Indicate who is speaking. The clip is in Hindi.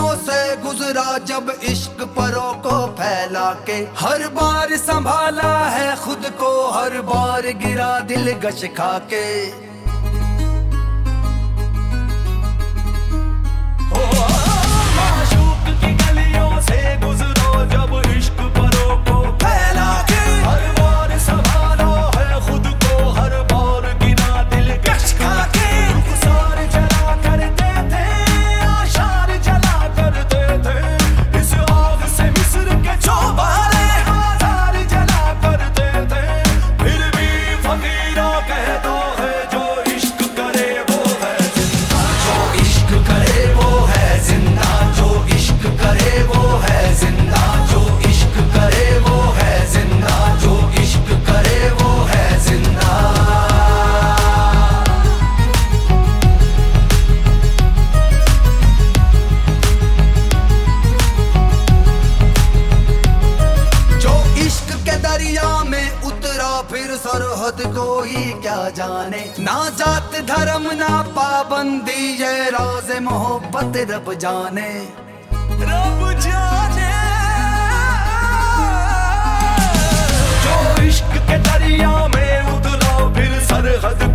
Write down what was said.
Speaker 1: से गुजरा जब इश्क परों को फैला के, हर बार संभाला है खुद को, हर बार गिरा दिल गश खा के।
Speaker 2: माशूक की गलियों से गुजरो जब इश्क परों को फैला के, हर बार संभाला है खुद को, हर बार गिरा दिल गश खा के। रुखसार जला करते थे, आशार जला करते थे, इस आग से मिस्र के चौबारे हजार जला करते थे। फिर भी फकीरा कहता है जो इश्क करे वो है जिंदा, जो इश्क करे वो है जिंदा, जो इश्क करे वो है जिंदा, जो इश्क करे वो है जिंदा, जो इश्क करे वो है जिंदा।
Speaker 1: जो इश्क के दरिया में उतरा फिर सरहद कोई क्या जाने, ना जात धर्म ना पाबंदी, ये राज़ मोहब्बत रब जाने,
Speaker 2: रब जाने। जो इश्क के दरिया में उतरा फिर सरहद